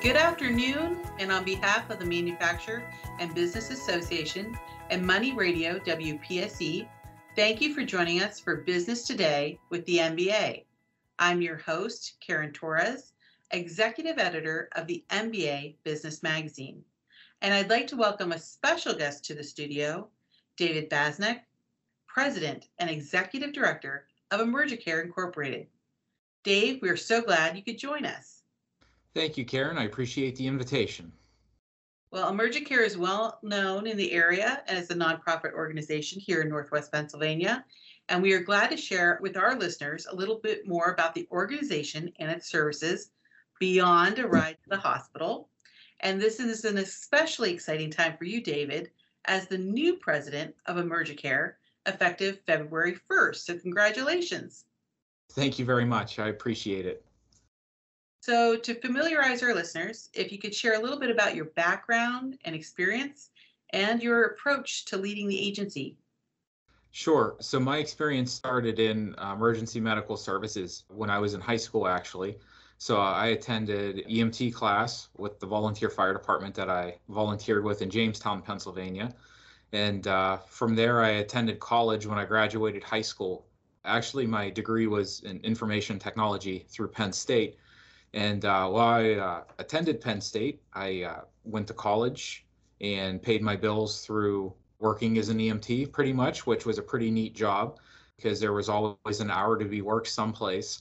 Good afternoon, and on behalf of the Manufacturer and Business Association and Money Radio WPSE, thank you for joining us for Business Today with the MBA. I'm your host, Karen Torres, Executive Editor of the MBA Business Magazine. And I'd like to welcome a special guest to the studio, David Basnick, President and Executive Director of Emergicare Incorporated. Dave, we're so glad you could join us. Thank you, Karen. I appreciate the invitation. Well, Emergicare is well known in the area as a nonprofit organization here in Northwest Pennsylvania, and we are glad to share with our listeners a little bit more about the organization and its services beyond a ride to the hospital. And this is an especially exciting time for you, David, as the new president of Emergicare, effective February 1st. So congratulations. Thank you very much. I appreciate it. So to familiarize our listeners, if you could share a little bit about your background and experience and your approach to leading the agency. Sure. So my experience started in emergency medical services when I was in high school, actually. So I attended EMT class with the volunteer fire department that I volunteered with in Jamestown, Pennsylvania. And from there, I attended college when I graduated high school. Actually, my degree was in information technology through Penn State. And while I attended Penn State, I went to college and paid my bills through working as an EMT pretty much, which was a pretty neat job because there was always an hour to be worked someplace.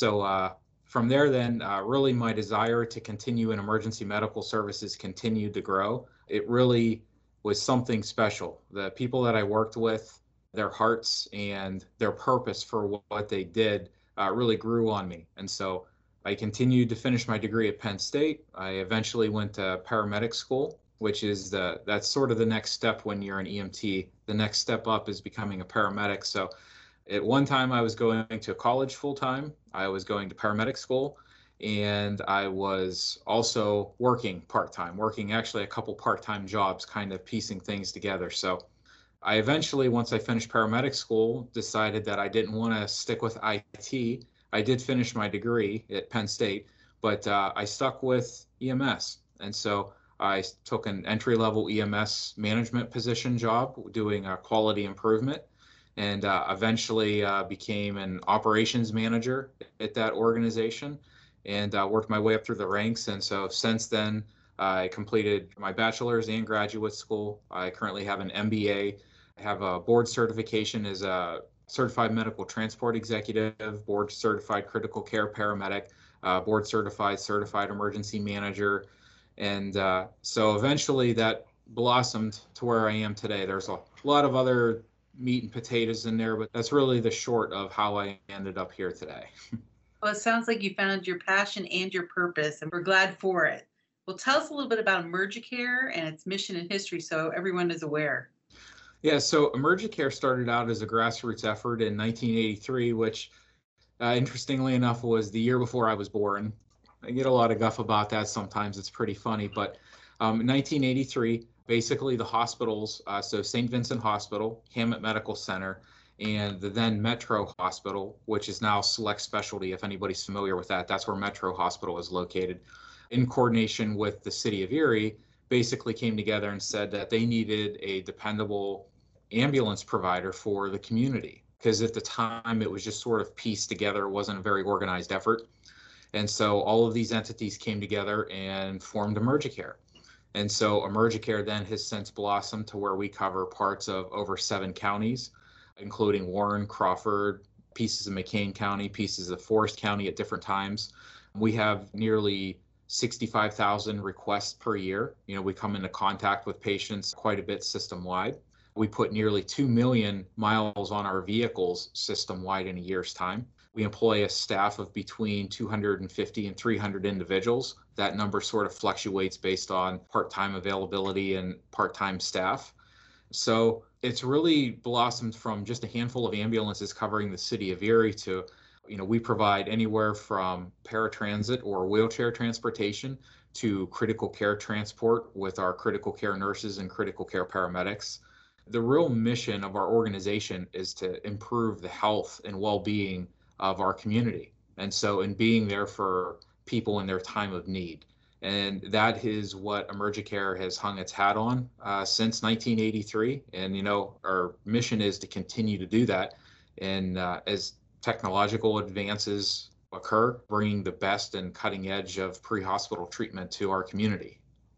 So from there then, really my desire to continue in emergency medical services continued to grow. It really was something special. The people that I worked with, their hearts and their purpose for what they did really grew on me. And so I continued to finish my degree at Penn State. I eventually went to paramedic school, which is that's sort of the next step when you're an EMT. The next step up is becoming a paramedic. So at one time I was going to college full time. I was going to paramedic school, and I was also working part-time, working actually a couple part-time jobs, kind of piecing things together. So I eventually, once I finished paramedic school, decided that I didn't want to stick with IT. I did finish my degree at Penn State, but I stuck with EMS. And so I took an entry-level EMS management position job doing quality improvement, and eventually became an operations manager at that organization, and worked my way up through the ranks. And so since then, I completed my bachelor's and graduate school. I currently have an MBA. I have a board certification as a certified medical transport executive, board certified critical care paramedic, board certified emergency manager. And so eventually that blossomed to where I am today. There's a lot of other meat and potatoes in there, but that's really the short of how I ended up here today. Well, it sounds like you found your passion and your purpose, and we're glad for it. Well, tell us a little bit about Emergicare and its mission and history so everyone is aware. Yeah, so Emergicare started out as a grassroots effort in 1983, which interestingly enough was the year before I was born. I get a lot of guff about that sometimes. It's pretty funny, but in 1983, basically the hospitals, so St. Vincent Hospital, Hammett Medical Center, and the then Metro Hospital, which is now Select Specialty, if anybody's familiar with that, that's where Metro Hospital is located, in coordination with the city of Erie, basically came together and said that they needed a dependable ambulance provider for the community, because at the time it was just sort of pieced together. It wasn't a very organized effort. And so all of these entities came together and formed Emergicare. And so Emergicare then has since blossomed to where we cover parts of over 7 counties, including Warren, Crawford, pieces of McCain County, pieces of Forest County at different times. We have nearly 65,000 requests per year. We come into contact with patients quite a bit system-wide. We put nearly 2 million miles on our vehicles system-wide in a year's time. We employ a staff of between 250 and 300 individuals. That number sort of fluctuates based on part-time availability and part-time staff. So it's really blossomed from just a handful of ambulances covering the city of Erie to, we provide anywhere from paratransit or wheelchair transportation to critical care transport with our critical care nurses and critical care paramedics. The real mission of our organization is to improve the health and well-being of our community. And so in being there for people in their time of need. And that is what Emergicare has hung its hat on since 1983. And, our mission is to continue to do that. And as technological advances occur, bringing the best and cutting edge of pre-hospital treatment to our community.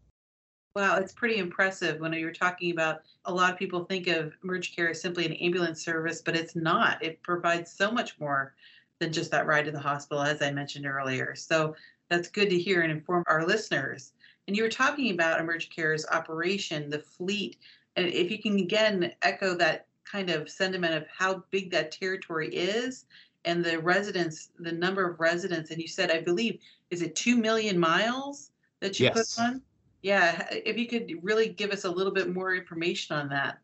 Wow, it's pretty impressive when you're talking about a lot of people think of Emergent Care as simply an ambulance service, but it's not. It provides so much more than just that ride to the hospital, as I mentioned earlier. So that's good to hear and inform our listeners. And you were talking about Emergent Care's operation, the fleet, and if you can again echo that kind of sentiment of how big that territory is and the residents, the number of residents, and you said, I believe, is it 2 million miles that you put Yes. on? Yeah, if you could really give us a little bit more information on that.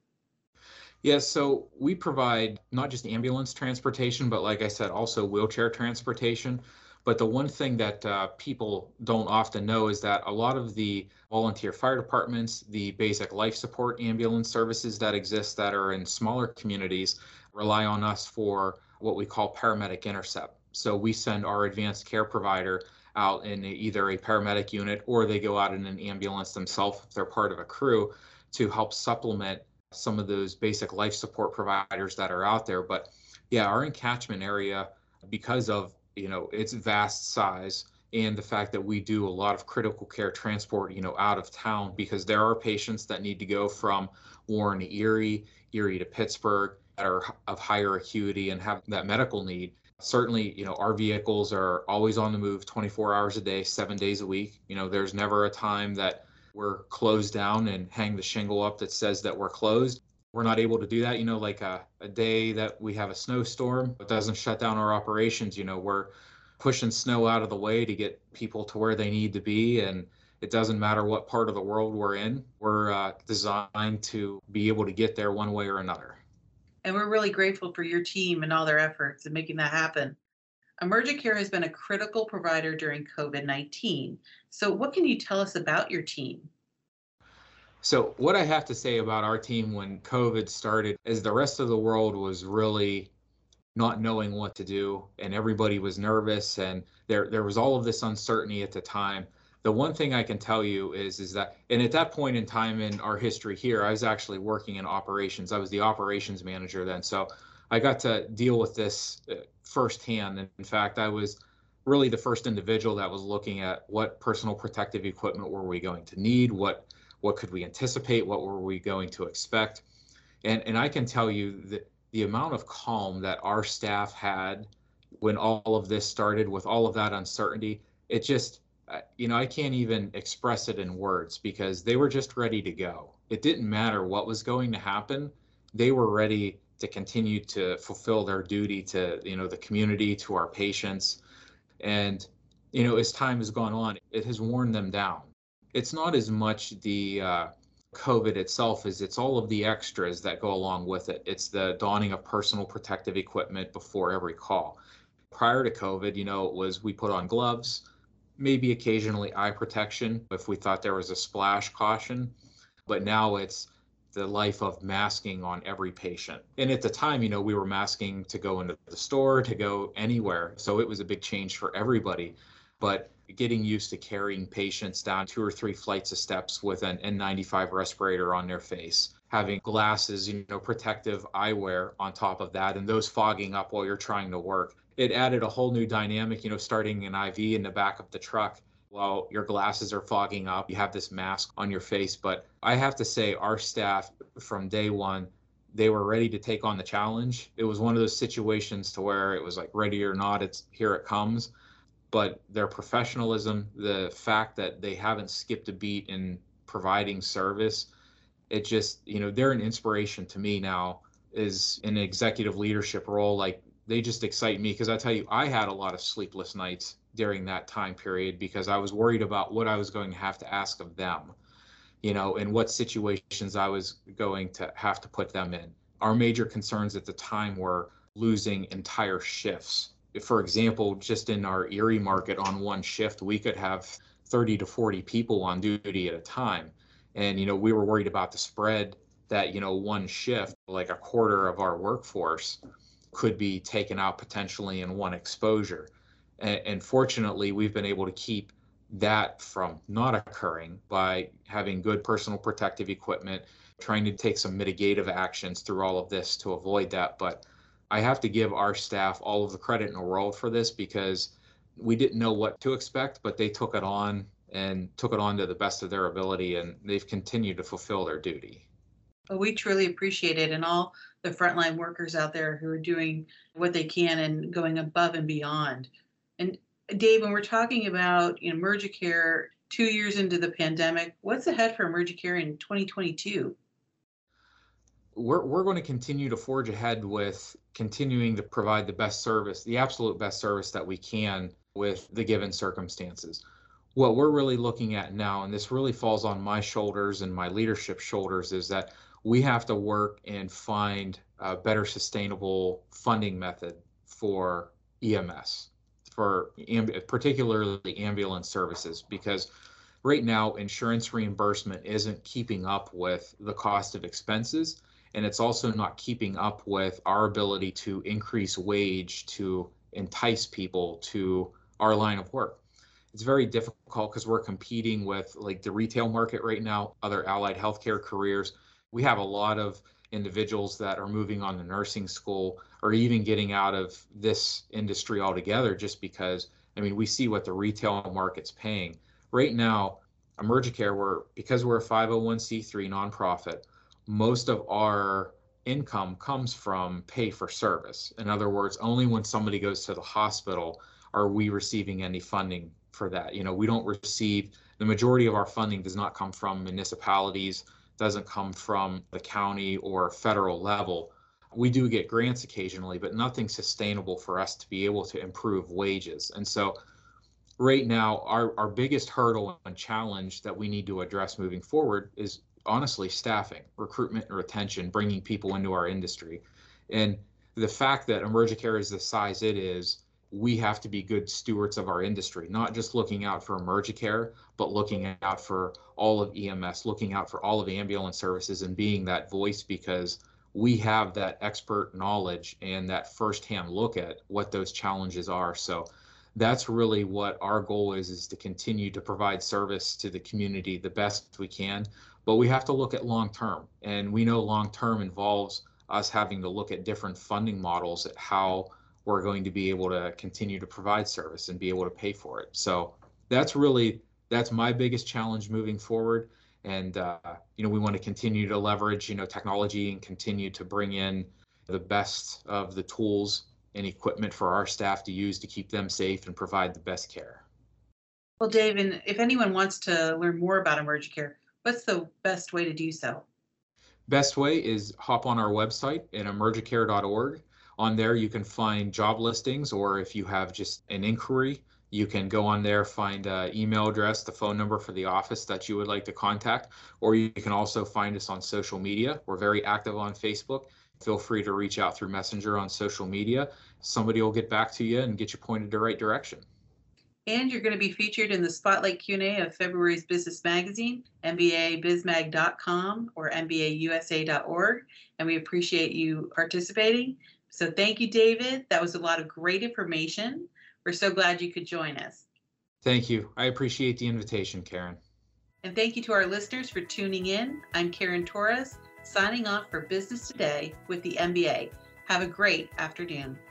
Yeah, so we provide not just ambulance transportation, but like I said, also wheelchair transportation. But the one thing that people don't often know is that a lot of the volunteer fire departments, the basic life support ambulance services that exist that are in smaller communities, rely on us for what we call paramedic intercept. So we send our advanced care provider out in either a paramedic unit or they go out in an ambulance themselves if they're part of a crew to help supplement some of those basic life support providers that are out there. But yeah, our encatchment area, because of its vast size and the fact that we do a lot of critical care transport, out of town, because there are patients that need to go from Warren to Erie to Pittsburgh that are of higher acuity and have that medical need. Certainly, our vehicles are always on the move 24 hours a day, 7 days a week. There's never a time that we're closed down and hang the shingle up that says that we're closed. We're not able to do that. Like a day that we have a snowstorm, it doesn't shut down our operations. We're pushing snow out of the way to get people to where they need to be. And it doesn't matter what part of the world we're in. We're designed to be able to get there one way or another. And we're really grateful for your team and all their efforts in making that happen. Emergent Care has been a critical provider during COVID-19. So, what can you tell us about your team? So, what I have to say about our team when COVID started is the rest of the world was really not knowing what to do, and everybody was nervous, and there was all of this uncertainty at the time. The one thing I can tell you is that, and at that point in time in our history here, I was actually working in operations. I was the operations manager then, so I got to deal with this firsthand. And in fact, I was really the first individual that was looking at what personal protective equipment were we going to need, what could we anticipate, what were we going to expect. And I can tell you that the amount of calm that our staff had when all of this started with all of that uncertainty, it just, I can't even express it in words because they were just ready to go. It didn't matter what was going to happen. They were ready to continue to fulfill their duty to, the community, to our patients. And, as time has gone on, it has worn them down. It's not as much the COVID itself as it's all of the extras that go along with it. It's the donning of personal protective equipment before every call. Prior to COVID, it was we put on gloves, maybe occasionally eye protection if we thought there was a splash caution. But now it's the life of masking on every patient. And at the time, we were masking to go into the store, to go anywhere. So it was a big change for everybody. But getting used to carrying patients down 2 or 3 flights of steps with an N95 respirator on their face, having glasses, protective eyewear on top of that, and those fogging up while you're trying to work. It added a whole new dynamic, starting an IV in the back of the truck while your glasses are fogging up. You have this mask on your face. But I have to say, our staff from day one, they were ready to take on the challenge. It was one of those situations to where it was like ready or not, it's here it comes. But their professionalism, the fact that they haven't skipped a beat in providing service, it just, they're an inspiration to me now is in an executive leadership role. Like they just excite me because I tell you, I had a lot of sleepless nights during that time period because I was worried about what I was going to have to ask of them, and what situations I was going to have to put them in. Our major concerns at the time were losing entire shifts. For example, just in our Erie market on one shift, we could have 30 to 40 people on duty at a time. And, we were worried about the spread that, one shift, like a quarter of our workforce could be taken out potentially in one exposure. And fortunately, we've been able to keep that from not occurring by having good personal protective equipment, trying to take some mitigative actions through all of this to avoid that. But I have to give our staff all of the credit in the world for this, because we didn't know what to expect, but they took it on and took it on to the best of their ability, and they've continued to fulfill their duty. Well, we truly appreciate it, and all the frontline workers out there who are doing what they can and going above and beyond. And Dave, when we're talking about Emergicare 2 years into the pandemic, what's ahead for Emergicare in 2022? We're going to continue to forge ahead with continuing to provide the best service, the absolute best service that we can with the given circumstances. What we're really looking at now, and this really falls on my shoulders and my leadership shoulders, is that we have to work and find a better sustainable funding method for EMS, for particularly ambulance services, because right now insurance reimbursement isn't keeping up with the cost of expenses, and it's also not keeping up with our ability to increase wage to entice people to our line of work. It's very difficult because we're competing with like the retail market right now, other allied healthcare careers. We have a lot of individuals that are moving on to nursing school or even getting out of this industry altogether, just because, we see what the retail market's paying. Right now, Emergicare, because we're a 501c3 nonprofit, most of our income comes from pay for service. In other words, only when somebody goes to the hospital are we receiving any funding for that. We don't receive, the majority of our funding does not come from municipalities, doesn't come from the county or federal level. We do get grants occasionally, but nothing sustainable for us to be able to improve wages. And so right now, our biggest hurdle and challenge that we need to address moving forward is honestly staffing, recruitment and retention, bringing people into our industry. And the fact that Emergicare is the size it is, we have to be good stewards of our industry, not just looking out for Emergicare, but looking out for all of EMS, looking out for all of ambulance services, and being that voice, because we have that expert knowledge and that firsthand look at what those challenges are. So that's really what our goal is to continue to provide service to the community the best we can. But we have to look at long term, and we know long term involves us having to look at different funding models at how we're going to be able to continue to provide service and be able to pay for it. So that's my biggest challenge moving forward. And, we want to continue to leverage, technology and continue to bring in the best of the tools and equipment for our staff to use to keep them safe and provide the best care. Well, Dave, and if anyone wants to learn more about Emergicare, what's the best way to do so? Best way is hop on our website at emergicare.org. On there, you can find job listings, or if you have just an inquiry, you can go on there, find an email address, the phone number for the office that you would like to contact, or you can also find us on social media. We're very active on Facebook. Feel free to reach out through Messenger on social media. Somebody will get back to you and get you pointed the right direction. And you're going to be featured in the Spotlight Q&A of February's Business Magazine, mbabizmag.com or mbausa.org. And we appreciate you participating. So thank you, David. That was a lot of great information. We're so glad you could join us. Thank you. I appreciate the invitation, Karen. And thank you to our listeners for tuning in. I'm Karen Torres, signing off for Business Today with the MBA. Have a great afternoon.